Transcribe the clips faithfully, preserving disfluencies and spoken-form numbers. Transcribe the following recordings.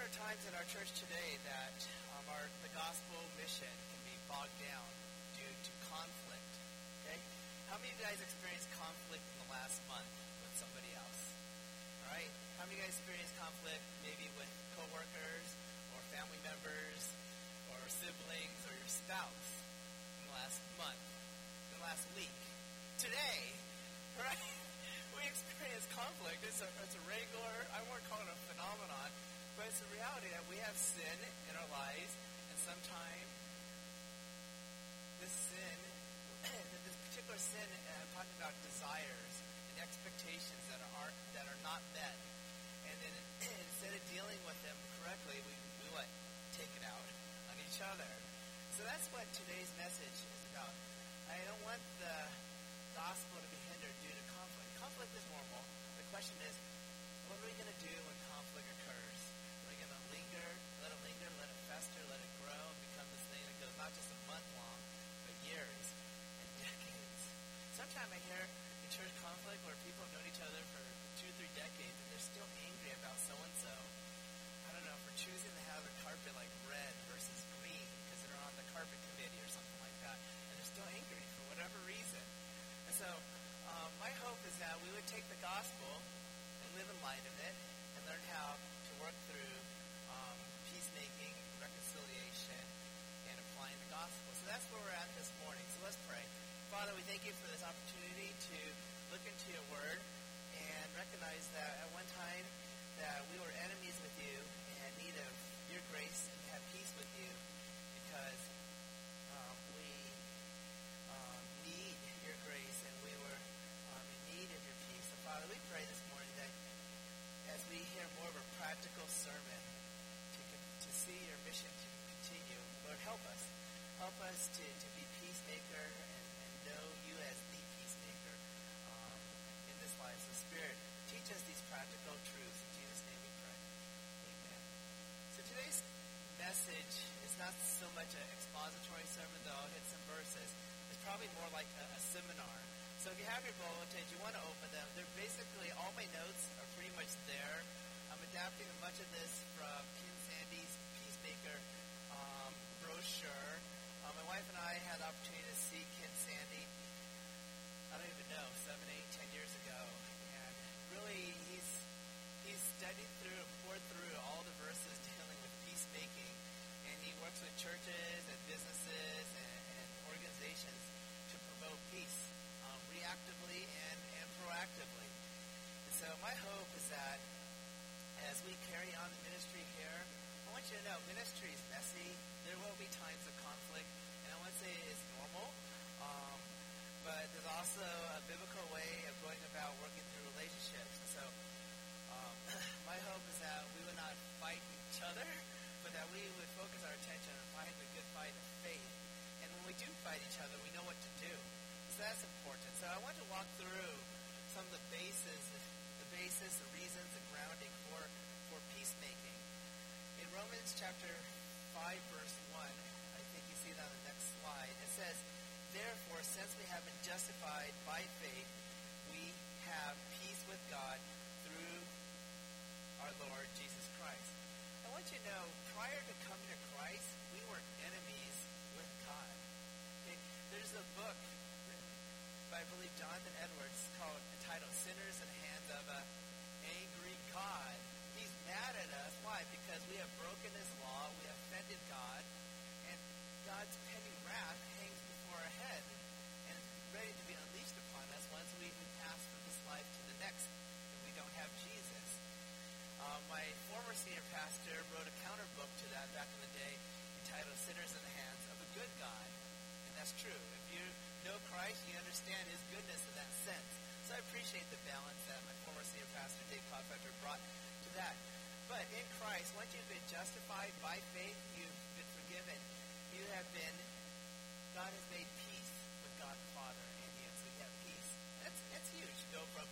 are times in our church today that um, our the gospel mission can be bogged down due to conflict. Okay? How many of you guys experienced conflict in the last month with somebody else? All right? How many of you guys experienced conflict maybe with coworkers or family members or siblings or your spouse in the last month, in the last week? Today, right? We experience conflict. It's a, it's a regular, I won't call it a phenomenon, but it's a reality that we have sin in our lives, and sometimes this sin, this particular sin, uh, I'm talking about desires and expectations that are that are not met, and then instead of dealing with them correctly, we, we what? Take it out on each other. So that's what today's message is about. I don't want the gospel to be hindered due to conflict. Conflict is normal. The question is, what are we going to do when conflict occurs? Are we going to linger, let it linger, let it fester, let it grow, and become this thing that goes not just a month long, but years and decades? Sometimes I hear in church conflict where people have known each other for two, three decades, and they're still angry about so-and-so. I don't know, for choosing to have a carpet like red versus green because they're on the carpet committee or something like that, and they're still angry for whatever reason. And so um, my hope is that we would take the gospel and live in light of it and learn how to work through um, peacemaking, reconciliation, and applying the gospel. So that's where we're at this morning. So let's pray. Father, we thank you for this opportunity to look into your word and recognize that at one time that we were enemies with you and in need of your grace and have peace with you because um, we um, need your grace and we were um, in need of your peace. So Father, we pray this morning that as we hear more of a practical sermon to, to see your mission to continue, Lord, help us. Help us to, to be peacemaker and, and know you as the peacemaker um, in this life. So Spirit, teach us these practical truths. In Jesus' name we pray. Amen. So today's message is not so much an expository sermon, though I'll hit some verses. It's probably more like a, a seminar. So if you have your bulletins, you want to open them. They're basically, all my notes are pretty much there. I'm adapting much of this from Ken Sande's Peacemaker um, brochure. Uh, my wife and I had the opportunity to see Ken Sande, I don't even know, seven, eight, ten years ago. And really, he's he's studied through and poured through all the verses dealing with peacemaking. And he works with churches and businesses and, and organizations to promote peace. Reactively and, and proactively. And so my hope is that as we carry on the ministry here, I want you to know ministry is messy. There will be times of conflict, and I want to say it's normal, um, but there's also a biblical way of going about working through relationships. And so um, my hope is that we would not fight each other, but that we would focus our attention on fighting the good fight of faith. And when we do fight each other, we know what to do. So that's important. So I want to walk through some of the bases, the basis, the reasons, the grounding for, for peacemaking. In Romans chapter five, verse one, I think you see that on the next slide, it says, therefore, since we have been justified by faith, we have peace with God through our Lord Jesus Christ. I want you to know, prior to coming to Christ, we were enemies with God. Okay? There's a book by, I believe, Jonathan Edwards, called entitled Sinners in the Hands of an Angry God. He's mad at us. Why? Because we have broken his law, we have offended God, and God's pending wrath hangs before our head and is ready to be unleashed upon us once we pass from this life to the next if we don't have Jesus. Uh, my former senior pastor wrote a counter book to that back in the day entitled Sinners in the Hands of a Good God. And that's true. If you know Christ, you understand his goodness in that sense. So I appreciate the balance that my former senior pastor, Dave Clodfelter, brought to that. But in Christ, once you've been justified by faith, you've been forgiven. You have been, God has made peace with God the Father, and you so you have peace. That's, that's huge. You go from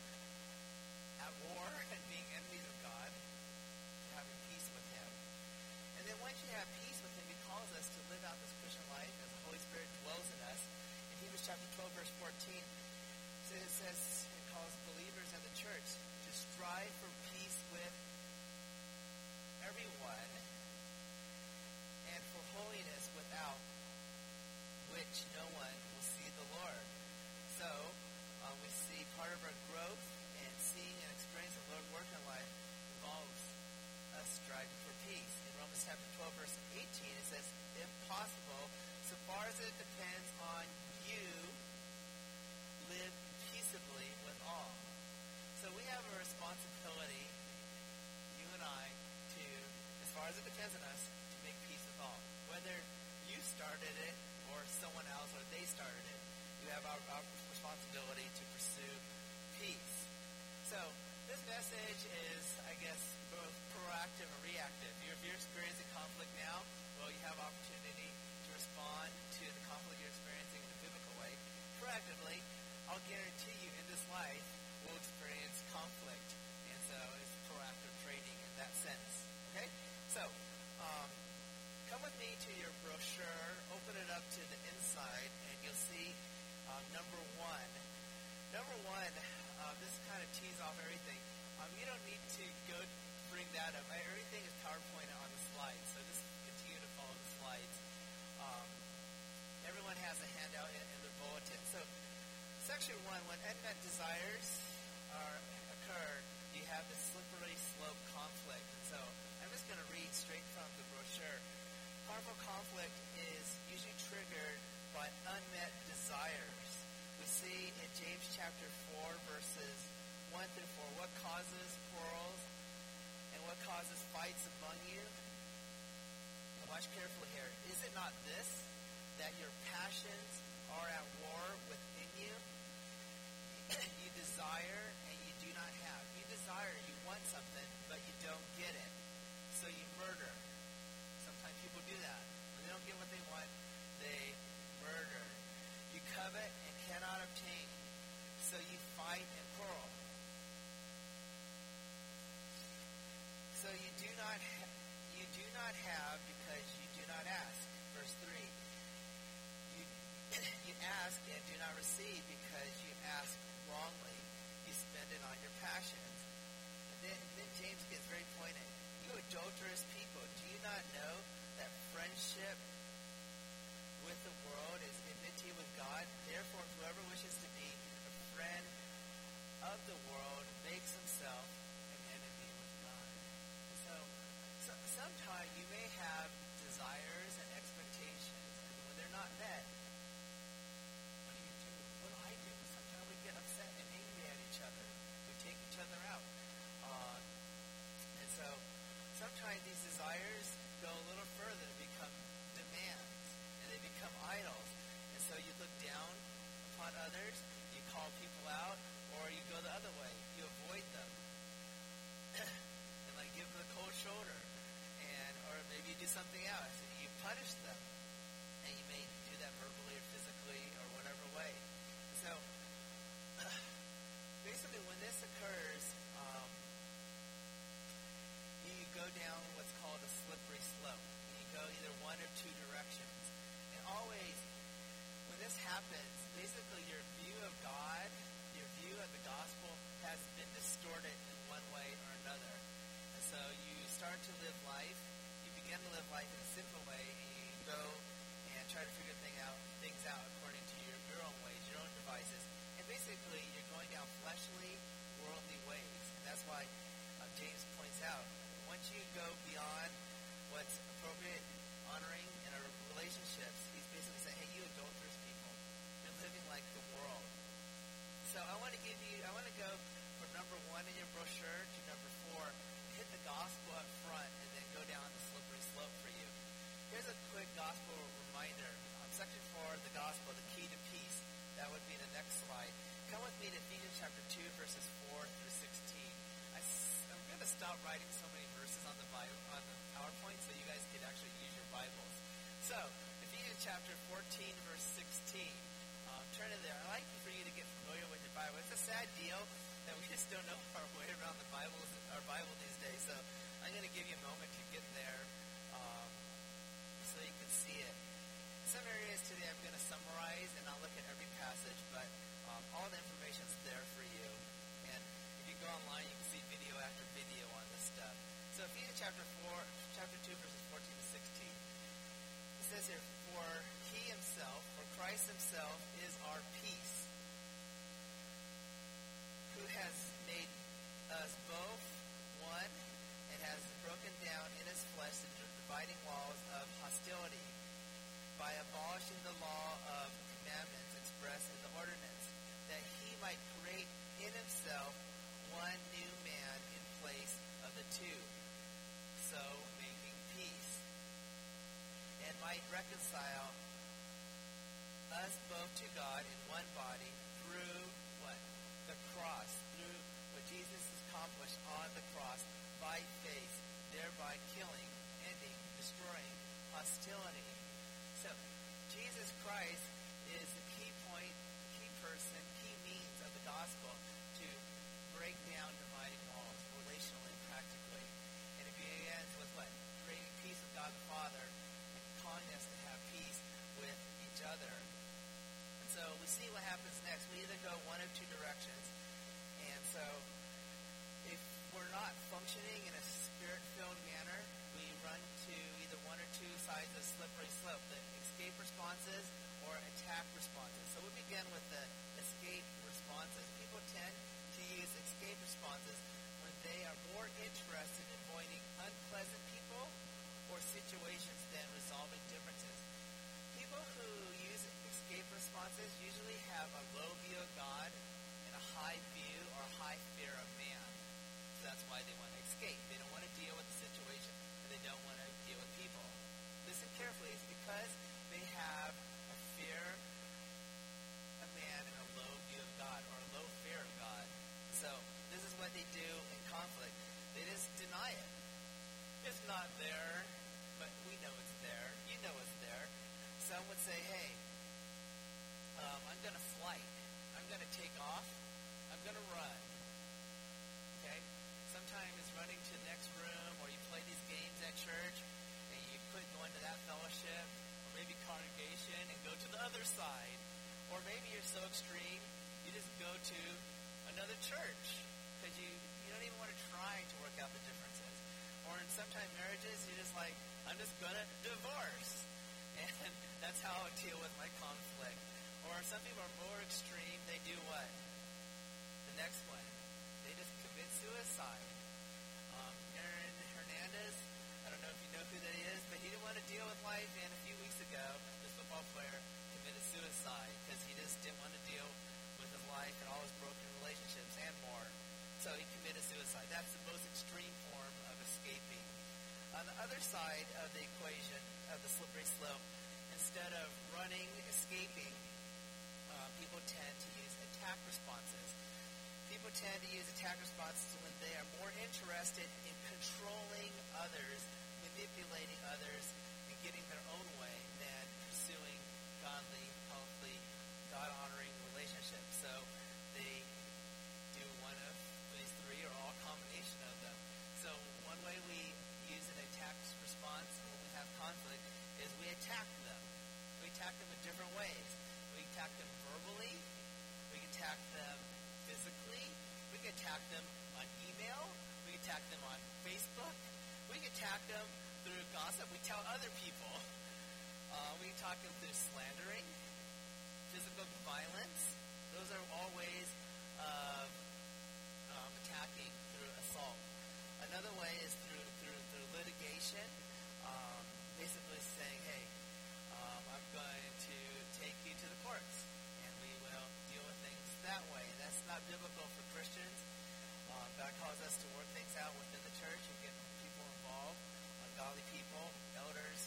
at war and being enemies of God to having peace with him. And then once you have peace with him, he calls us to live out this Christian life as the Holy Spirit dwells in us. Hebrews chapter twelve, verse fourteen, so it says, it calls believers in the church to strive for peace with everyone started it or someone else or they started it. You have our, our responsibility to pursue peace. So this message is, I guess, both proactive and reactive. If you're experiencing conflict now, well, you have opportunity to respond to the conflict you're experiencing in a biblical way. Proactively, I'll guarantee you in this life we'll experience conflict. And so it's proactive training in that sense. Okay? So, um, come with me to your brochure, open it up to the inside, and you'll see um, number one. Number one, uh, this kind of tees off everything. Um, you don't need to go bring that up. Everything is PowerPoint on the slides, so just continue to follow the slides. Um, everyone has a handout in, in the bulletin. So, section one, when unmet desires are occur, you have this slippery slope conflict. And so, I'm just going to read straight from the brochure. Harmful conflict is usually triggered by unmet desires. We see in James chapter four, verses one through four, what causes quarrels and what causes fights among you? Now watch carefully here. Is it not this, that your passions are at war within you? You desire and you do not have. You desire, you want something, but you don't get it. So you murder. Sometimes people do that. When they don't get what they want, they murder. You covet and cannot obtain. So you fight and quarrel. So you do not ha- you do not have because you do not ask. Verse three. You you ask and do not receive because you ask wrongly. You spend it on your passions. And then, then James gets very pointed. You adulterous people, do you not know that friendship with the world is enmity with God? Therefore, whoever wishes to be a friend of the world makes himself an enemy with God. So, so sometimes you may have desires and expectations, and when they're not met, what do you do? What do I do? Sometimes we get upset and angry at each other. We take each other out. Uh, and so sometimes these desires go a little further and become demands, and they become idols. And so you look down upon others, you call people out, or you go the other way. You avoid them. And like give them a cold shoulder. And or maybe you do something else. You punish them. And you may do that verbally or physically or whatever way. So basically when this occurs, um, you go down what's called a slippery slope. You go either one or two directions. And always, when this happens, basically your view of God, your view of the gospel has been distorted in one way or another. And so you start to live life, you begin to live life in a sinful way, and you go and try to figure thing out, things out according to your, your own ways, your own devices. And basically, you're going down fleshly, worldly ways. And that's why uh, James points out, once you go beyond what's appropriate, honoring in our relationships, he's basically saying, hey, you adulterous people, you're living like the world. So I want to give you, I want to go from number one in your brochure to number four, hit the gospel up front, and then go down the slippery slope for you. Here's a quick gospel reminder. Um, section four, the gospel, the key to peace. That would be the next slide. Come with me to Ephesians chapter two, verses four through sixteen. I, I'm going to stop writing so many verses on the Bible, on the PowerPoint, so you guys can actually use your Bibles. So, Ephesians chapter fourteen, verse sixteen. Um, turn to there. I'd like for you to get familiar with your Bible. It's a sad deal that we just don't know our way around the Bible, our Bible these days. So, I'm going to give you a moment to get there um, so you can see it. In some areas today, I'm going to summarize and I'll look at every passage, but um, all the information is there for you. And if you go online, you can see video after video on this stuff. So Ephesians chapter four, chapter two, verses fourteen to sixteen. It says here, "For he himself, for Christ himself, is our peace, who has made us us both to God in one body through what? The cross, through what Jesus accomplished on the cross by faith, thereby killing, ending, destroying hostility. So, Jesus Christ is the key point, key person, key means of the gospel to break down dividing walls, relationally and practically. And it begins with what? Creating peace with God the Father and calling us to have peace with each other. And so we see what happens next. We either go one of two directions. And so if we're not functioning in a spirit-filled manner, we run to either one or two sides of the slippery slope, the escape responses or attack responses. So we begin with the escape responses. People tend to use escape responses when they are more interested in avoiding unpleasant people or situations than resolving differences. People who use escape responses usually have a low view of God and a high view or a high fear of man. So that's why they want to escape. They don't want to deal with the situation, and they don't want to deal with people. Listen carefully. It's because they have a fear of man and a low view of God, or a low fear of God. So this is what they do in conflict. They just deny it. It's not there, but we know it's there. You know it's there. Some would say, hey, um, I'm going to flight. I'm going to take off. I'm going to run. Okay? Sometimes it's running to the next room, or you play these games at church, and you quit going to that fellowship, or maybe congregation, and go to the other side. Or maybe you're so extreme, you just go to another church, because you, you don't even want to try to work out the differences. Or in sometimes marriages, you're just like, I'm just going to divorce. And that's how I deal with my conflict. Or some people are more extreme. They do what? The next one. They just commit suicide. Um, Aaron Hernandez, I don't know if you know who that is, but he didn't want to deal with life. And a few weeks ago, this football player committed suicide because he just didn't want to deal with his life and all his broken relationships and more. So he committed suicide. That's the most extreme form of escaping. On the other side of the equation, of the slippery slope, instead of running, escaping, uh, people tend to use attack responses. People tend to use attack responses when they are more interested in controlling others, manipulating others, and getting their own way than pursuing godly, healthy, God-honoring relationships. So they do one of these three or all combination of them. So one way we use an attack response when we have conflict is we attack them. We attack them in different ways. We attack them verbally. We attack them physically. We can attack them on email. We can attack them on Facebook. We can attack them through gossip. We tell other people. Uh, we can attack them through slandering, physical violence. Those are all ways of um, attacking through assault. Another way is through through, through litigation. Um, basically saying, hey, um, I'm going to take you to the courts, and we will deal with things that way. That's not biblical for Christians. Uh, God calls us to work things out within the church and get people involved, ungodly people, elders,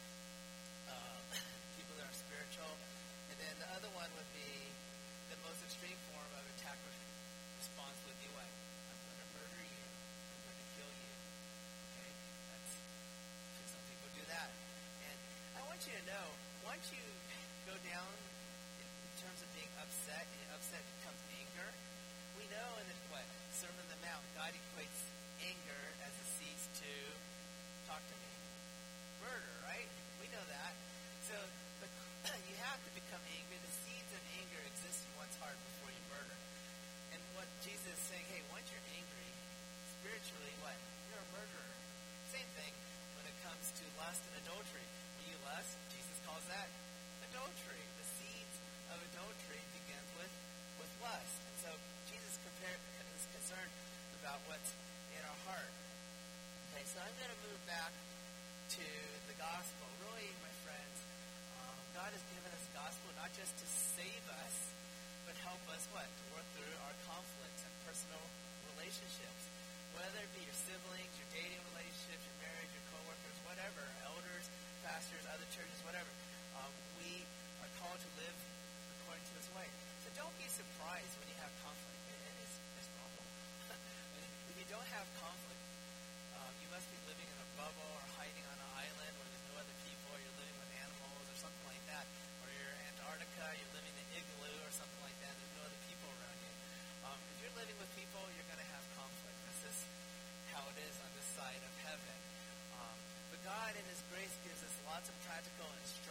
uh, people that are spiritual. And then the other one would be the most extreme form of attack response would be what? I'm going to murder you. I'm going to kill you. Okay? That's, some people do that. And I want you to know, once you go down in, in terms of being upset, and upset becomes anger, we know in the what? Sermon on the Mount, God equates anger as a cease to talk to me. Murder, right? We know that. So the, you have to become angry. The seeds of anger exist in one's heart before you murder. And what Jesus is saying, hey, once you're angry, spiritually, what? You're a murderer. Same thing when it comes to lust and adultery. When you lust, Jesus calls that adultery. The seeds of adultery begins with, with lust. And so Jesus compare, is concerned about what's in our heart. Okay, so I'm going to move back to the gospel. Really, my friends, um, God has given us the gospel not just to save us, but help us what? To work through our conflicts and personal relationships. Whether it be your siblings, your dating relationships, your marriage, your coworkers, whatever, elders, pastors, other churches, whatever. Um, we are called to live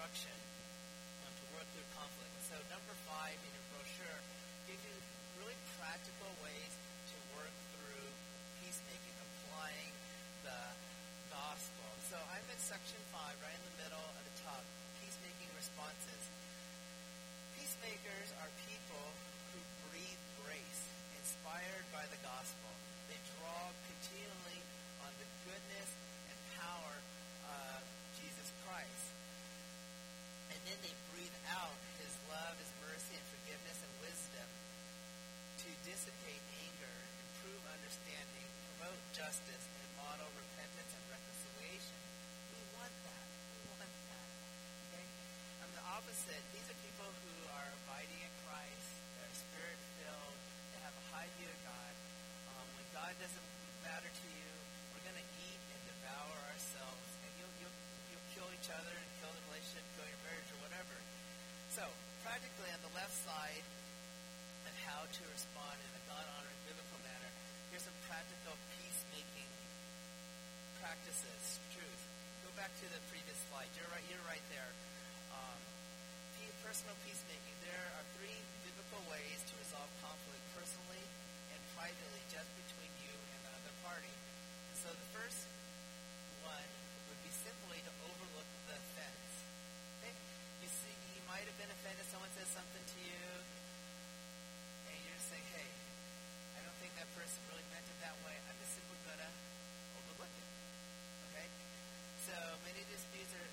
instruction um, to work through conflict. And so number five in your brochure gives you really practical ways to work through peacemaking, applying the gospel. So I'm in section five, right in the middle at the top, peacemaking responses. Peacemakers are people who breathe grace, inspired by the gospel. They draw continually on the goodness and power of Jesus Christ. And then they breathe out his love, his mercy, and forgiveness and wisdom to dissipate anger, improve understanding, promote justice, and model repentance and reconciliation. We want that. We want that. Okay? On the opposite, these are people who are abiding in Christ. They're spirit-filled. They have a high view of God. Um, when God doesn't matter to you, we're going to eat and devour ourselves, and you'll, you'll, you'll kill each other and kill the relationship, kill your marriage or whatever. So, practically on the left side of how to respond in a God-honoring biblical manner, here's some practical peacemaking practices, truth. Go back to the previous slide. You're right, you're right there. Um, personal peacemaking. There are three biblical ways to resolve conflict personally and privately, just between you and the other party. And so the first one would be simply to overlook the offense. Okay? You see, you might have been offended. Someone says something to you, and you're just saying, "Hey, I don't think that person really meant it that way. I'm just simply gonna overlook it." Okay? So many disputes are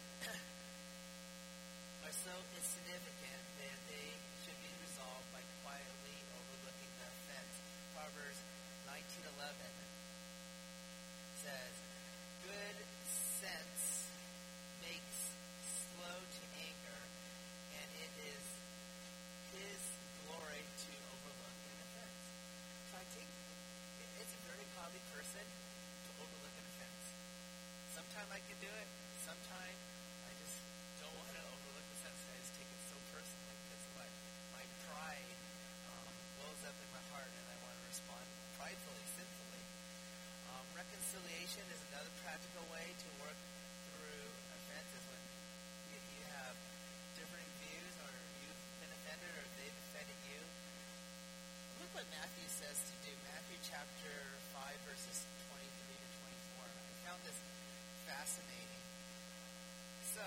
are so insignificant that they should be resolved by quietly overlooking the offense. Proverbs nineteen eleven says, "Good sense makes slow to anger, and it is his glory to overlook an offense." So I think it's a very godly person to overlook an offense. Sometimes I can do it. Sometimes I just don't want to overlook the offense. I just take it so personally because my, my pride um, wells up in my heart, and I want to respond pridefully, sinfully. Um, reconciliation is another practical way to work through offenses when you, you have differing views, or you've been offended, or they've offended you. Look what Matthew says to do. Matthew chapter five, verses twenty-three to twenty-four. I found this fascinating. So,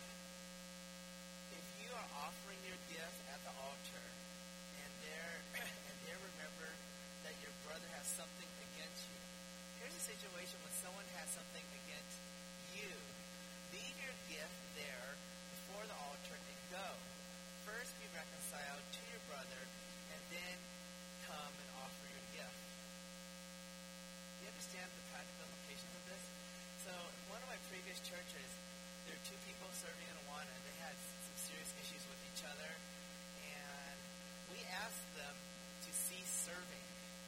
if you are offering your gift at the altar, and there and there remember that your brother has something against you. Here's a situation when someone has something against you. Leave your gift there before the altar and go. First be reconciled to your brother, and then come and offer your gift. Do you understand the practical implications of this? So, in one of my previous churches, there were two people serving in Awana, and they had some serious issues with each other, and we asked them to cease serving.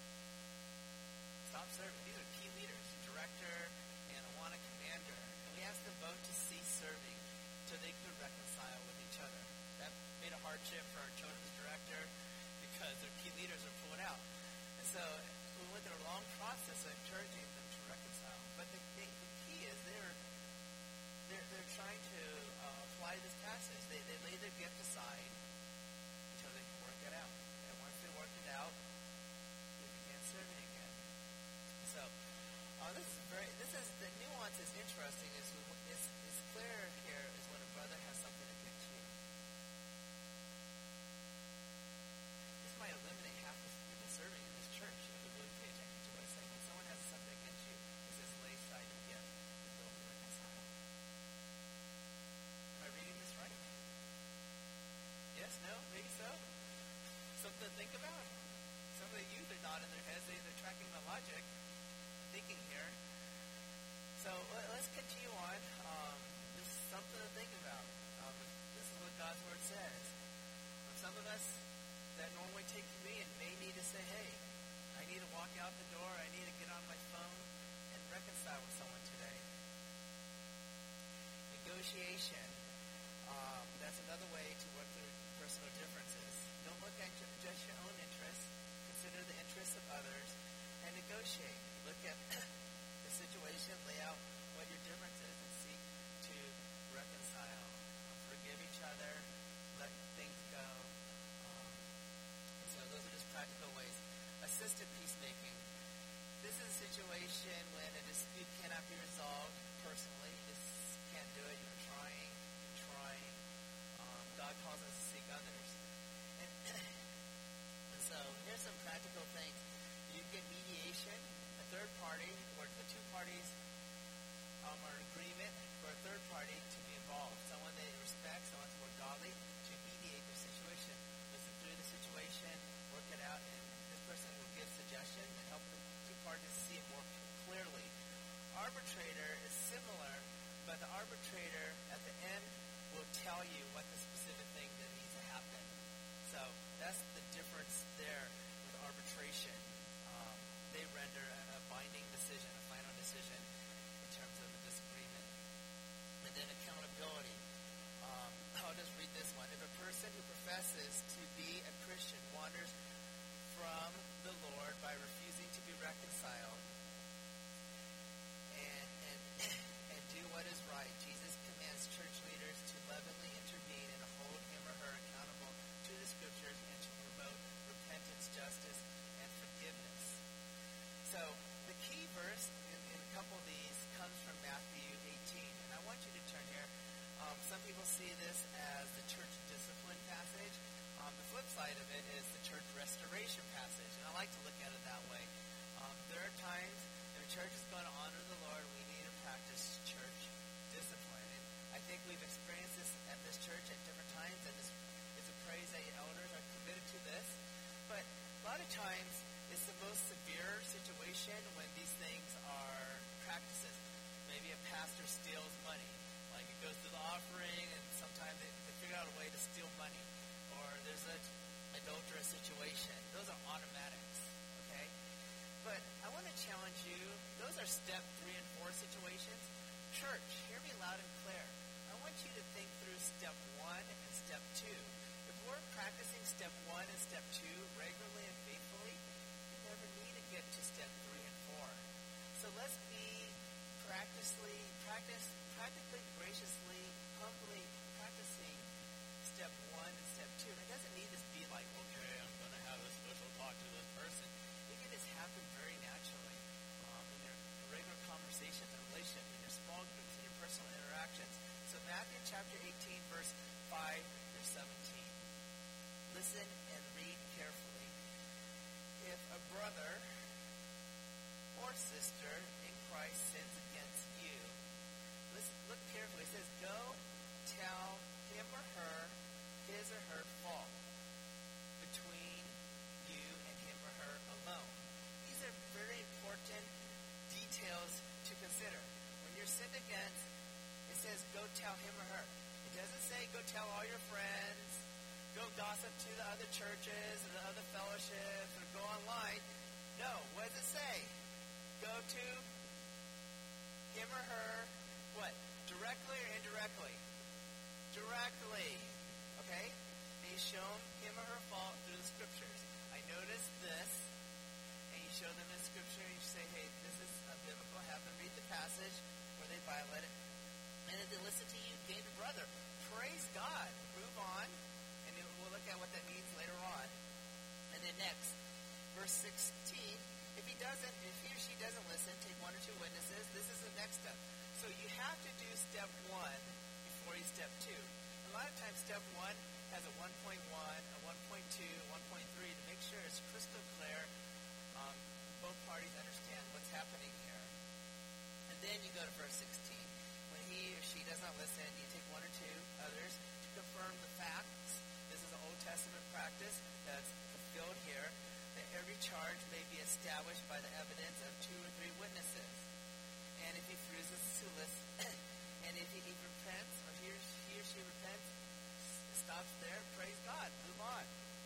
Stop serving. These are key leaders, director and Awana commander, and we asked them both to cease serving so they could reconcile with each other. That made a hardship for our children's director because their key leaders are pulling out. And so we went through a long process of encouraging them to reconcile. But the, the, the key is they're they're, they're trying to uh, apply this passage. They, they lay their gift aside until they can work it out. And once they worked it out, they began serving again. So uh, this is very this is the nuance is interesting. Is is is clear here is when a brother has something against you. This might eliminate half the people serving in this church if they really pay attention to what it's saying. When someone has something against you, it says lay aside your gift and go and reconcile. Am I reading this right? Yes, no, maybe so. Something to think about. Some of the youth are nodding their heads. They, they're tracking my logic, thinking here. So let, let's continue on. Um, this is something to think about. Um, this is what God's Word says. Um, some of us that normally take communion may need to say, "Hey, I need to walk out the door. I need to get on my phone and reconcile with someone today." Negotiation. Um, that's another way to work through personal differences. Don't look at just your own interests. Consider the interests of others and negotiate. Look at the situation, lay out what your difference is, and seek to reconcile. Forgive the arbitrator at the end will tell you what the specific thing that needs to happen. So that's the difference there with arbitration. Um, they render a, a binding decision, a final decision in terms of the disagreement. And then accountability. Um, I'll just read this one. If a person who professes to be a Christian wanders from the Lord by refusing to be reconciled and, and, and do what is right, Jesus commands church leaders to lovingly intervene and hold him or her accountable to the Scriptures and to promote repentance, justice, and forgiveness. So the key verse in, in a couple of these comes from Matthew eighteen. And I want you to turn here. Um, some people see this as the church discipline passage. Um, the flip side of it is the church restoration passage, and I like to look at it that way. Um, there are times if a church is going to honor the Lord, we need to practice church discipline. And I think we've experienced this at this church at different times, and it's, it's a praise that your elders are committed to this. But a lot of times, it's the most severe situation when these things are practices. Maybe a pastor steals money. Like it goes to the offering, and sometimes they, they figure out a way to steal money. Or there's an adulterous situation. Those are automatics, okay? But I want to challenge you. Those are step three and four situations. Church, hear me loud and clear. I want you to think through step one and step two. If we're practicing step one and step two regularly and faithfully, you never need to get to step three and four. So let's be practically, practice, practically, graciously, humbly practicing step one and step two. It doesn't need to be like, okay, I'm going to have a special talk to this person. It can just happen very naturally um, in your regular conversations and relationships, in your small groups, in your personal interactions. So Matthew chapter eighteen, verse five through seventeen. Listen and read carefully. If a brother or sister in Christ sins against you, listen, look carefully. It says, go tell him or her his or her fault between you and him or her alone. These are very important details to consider. When you're sinned against, it says go tell him or her. It doesn't say go tell all your friends, go gossip to the other churches or the other fellowships, or go online. No, what does it say? Go to him or her, what? Directly or indirectly? Directly. Okay? And you show him or her fault through the Scriptures. I noticed this, and you show them in Scripture, and you say, hey, this is unbiblical. Have them read the passage where they violate it. And if they listen to you, gain a brother. Praise God. Move on, and it, we'll look at what that means later on. And then next, verse sixteen, if he doesn't, if he or she doesn't listen, take one or two witnesses. This is the next step. So you have to do step one before you step two. A lot of times step one has a one point one, a one point two, one point three to make sure it's crystal clear. Um, both parties understand what's happening here. And then you go to verse sixteen. When he or she does not listen, you take one or two others to confirm the facts. This is an Old Testament practice that's fulfilled here, that every charge may be established by the evidence of two or three witnesses. And if he refuses to listen, and if he, he repents, or he or, he or she repents, stops there, praise God, move on.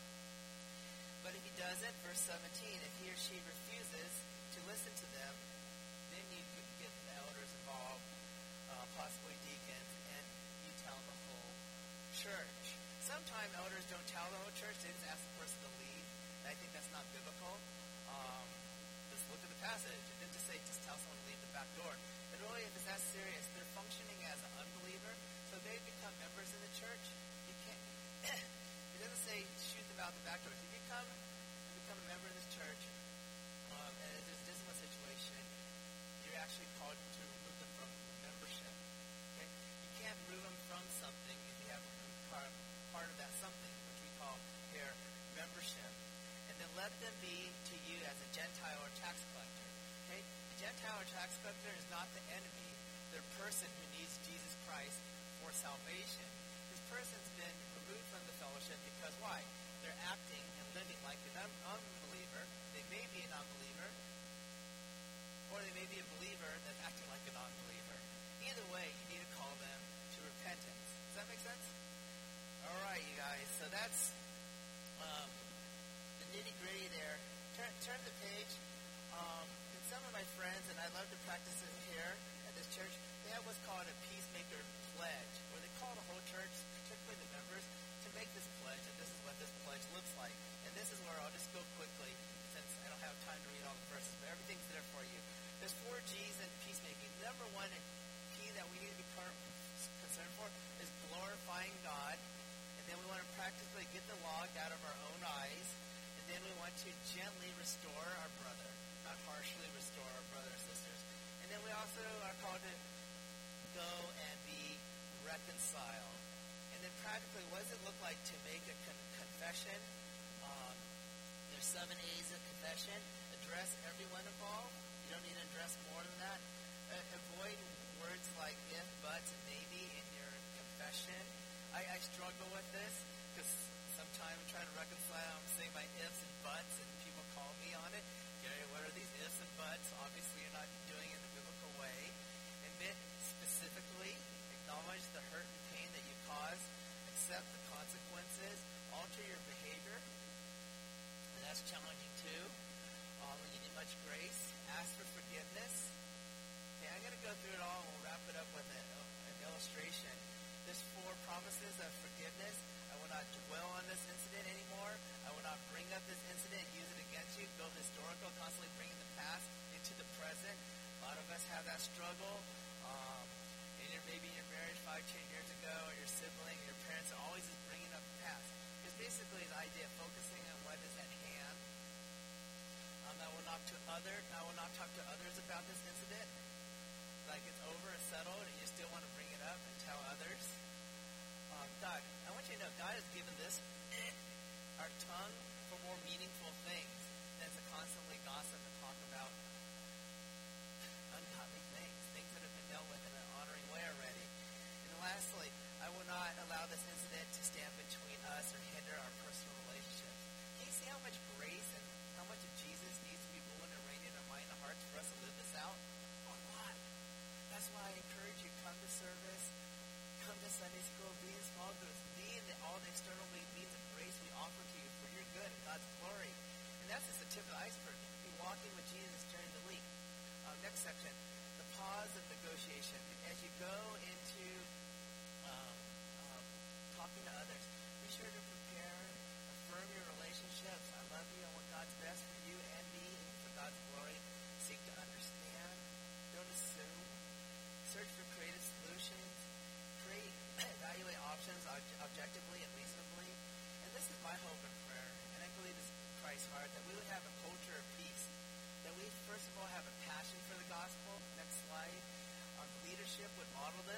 But if he doesn't, verse seventeen, if he or she refuses to listen to them, then you get the elders involved, uh, possibly deacons, and you tell the whole church. Sometimes elders don't tell the whole church, they just ask the person to leave. And I think that's not biblical. Um, just look at the passage. It didn't just say just tell someone to leave the back door. But really, if it's that serious, they're functioning as an unbeliever, so they become members in the church. You can't. It doesn't say shoot them out the back door. If you become, you become a member of this church, um, and there's a discipline situation, you're actually called to remove them from membership. Okay? You can't remove them from something if you have part, part of that something, which we call here membership. And then let them be to you as a Gentile or tax collector. Okay? A Gentile or tax collector is not the enemy. They're a person who needs Jesus Christ for salvation. This person's been removed from the fellowship because why? They're acting and living like an un- unbeliever. They may be a non-believer, or they may be a believer that's acting like a non-believer. Either way, you need to turn the page, um, and some of my friends, and I love to practice it here at this church, they have what's called a peacemaker pledge, where they call the whole church, particularly the members, to make this pledge, and this is what this pledge looks like. And this is where I'll just go quickly, since I don't have time to read all the verses, but everything's there for you. There's four G's in peacemaking. Number one key that we need to be concerned for is glorifying God, and then we want to practically get the log out of our own eyes, and then we want to gently restore our brother, not harshly restore our brothers and sisters. And then we also are called to go and be reconciled. And then practically, what does it look like to make a con- confession? Um, there's seven A's of confession. Address everyone involved. You don't need to address more than that. Uh, avoid words like if, buts, and maybe in your confession. I, I struggle with this because sometimes I'm trying to reconcile. I'm saying my ifs and buts, and people call me on it. Gary, what are these ifs and buts? Obviously, you're not doing it in the biblical way. Admit specifically. Acknowledge the hurt and pain that you cause. Accept the consequences. Alter your behavior. And that's challenging too. Um, when you need much grace. Ask for forgiveness. Okay, I'm going to go through it all, and we'll wrap it up with a, an illustration. There's four promises of forgiveness. I will not dwell on this incident anymore. I will not bring up this incident and use it against you. Go historical, constantly bringing the past into the present. A lot of us have that struggle. Um, and you're maybe in your marriage five, ten years ago, or your sibling, or your parents are always just bringing up the past. Because basically the idea of focusing on what is at hand. Um, I will not to other. I will not talk to others about this incident. Like it's over, it's settled, and you still want to bring it up and tell others. Um, God, I want you to know God has given this our tongue for more meaningful things than to constantly gossip and talk about ungodly things, things that have been dealt with in an honoring way already. And lastly, I will not allow this incident to stand between us or hinder our personal relationships. Can you see how much grace and how much of Jesus needs to be ruling and reigning in our mind and hearts for us to live this out? A lot. That's why I encourage you, come to service, come to Sunday school, be in small groups, be in the, all the external means of grace we offer to you for your good and God's glory. And that's just the tip of the iceberg. Be walking with Jesus during the week. Um, next section, the pause of negotiation. As you go into um, um, talking to others, be sure to prepare, affirm your relationships. I love you. I want God's best for you and me and for God's glory. Seek to understand. Don't assume. Search for creative solutions. Create, evaluate options ob- objectively and reasonably. And this is my hope and prayer, and I believe it's Christ's heart, that we would have a culture of peace. That we, first of all, have a passion for the gospel. Next slide. Our leadership would model this.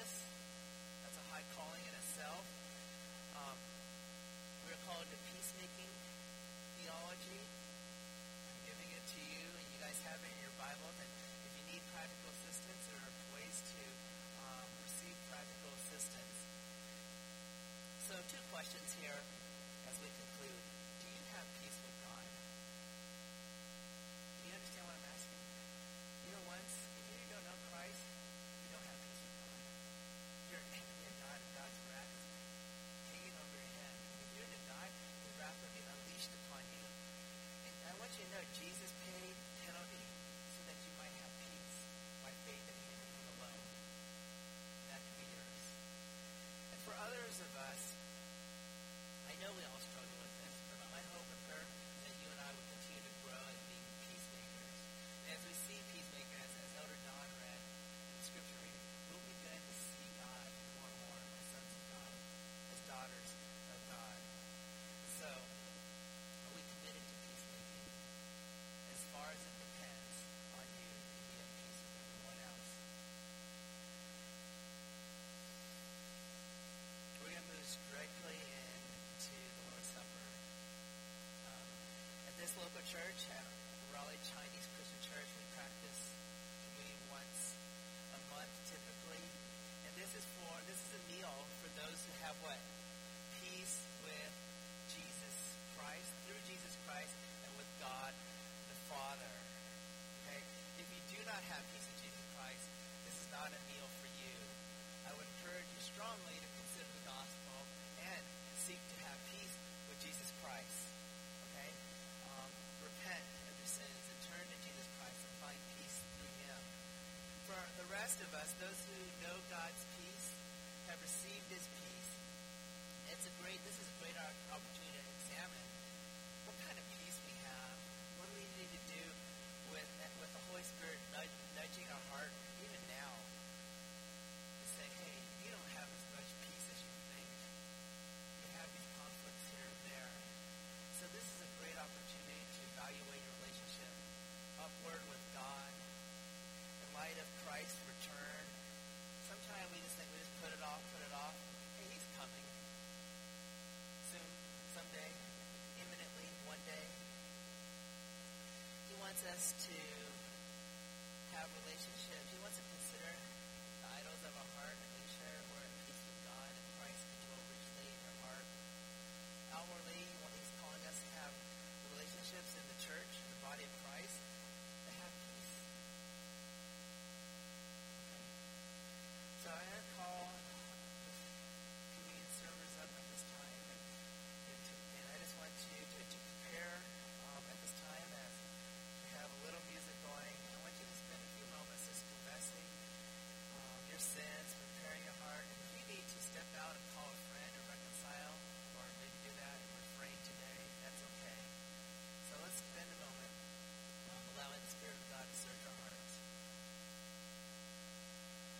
most of us, those who know God's peace, have received His peace. It's a great, this is a great opportunity to examine what kind of peace we have. What do we need to do with, with the Holy Spirit nudge, nudging our heart, even now, to say, hey, you don't have as much peace as you think. You have these conflicts here and there. So this is a great opportunity to evaluate your relationship upward with God in light of Christ's return. Sometimes we just think we just put it off, put it off. Hey, He's coming. Soon, someday, imminently, one day. He wants us to